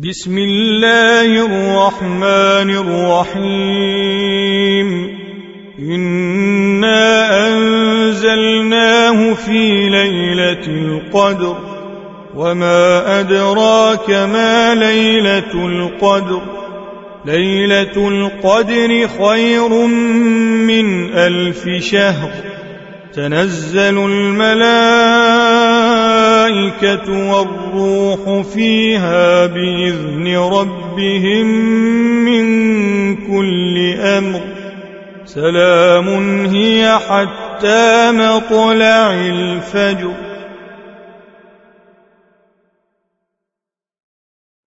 بسم الله الرحمن الرحيم إنا أنزلناه في ليلة القدر وما أدراك ما ليلة القدر ليلة القدر خير من 1000 شهر تنزل الملائكة والروح فيها بإذن ربهم من كل أمر سلام هي حتى مطلع الفجر.